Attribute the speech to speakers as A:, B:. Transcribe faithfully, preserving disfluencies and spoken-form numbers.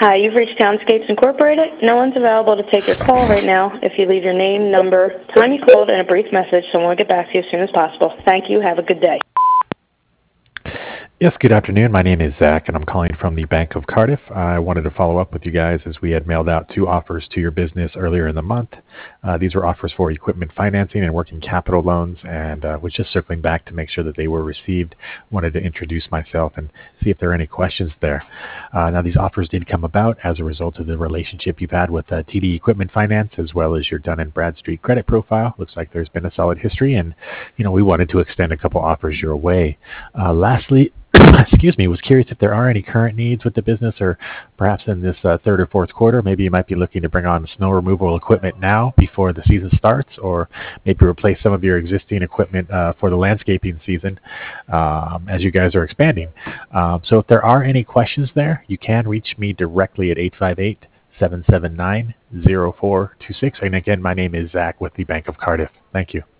A: Hi, you've reached Townscapes Incorporated. No one's available to take your call right now. If you leave your name, number, time you called, and a brief message, someone will get back to you as soon as possible. Thank you. Have a good day.
B: Yes, good afternoon. My name is Zach, and I'm calling from the Bank of Cardiff. I wanted to follow up with you guys as we had mailed out two offers to your business earlier in the month. Uh, these were offers for equipment financing and working capital loans, and uh, was just circling back to make sure that they were received. Wanted to introduce myself and see if there are any questions there. Uh, now, these offers did come about as a result of the relationship you've had with uh, T D Equipment Finance, as well as your Dun and Bradstreet credit profile. Looks like there's been a solid history, and you know we wanted to extend a couple offers your way. Uh, lastly, excuse me, was curious if there are any current needs with the business, or perhaps in this uh, third or fourth quarter, maybe you might be looking to bring on snow removal equipment now before the season starts, or maybe replace some of your existing equipment uh, for the landscaping season um, as you guys are expanding. Um, so if there are any questions there, you can reach me directly at eight five eight, seven seven nine, zero four two six. And again, my name is Zach with the Bank of Cardiff. Thank you.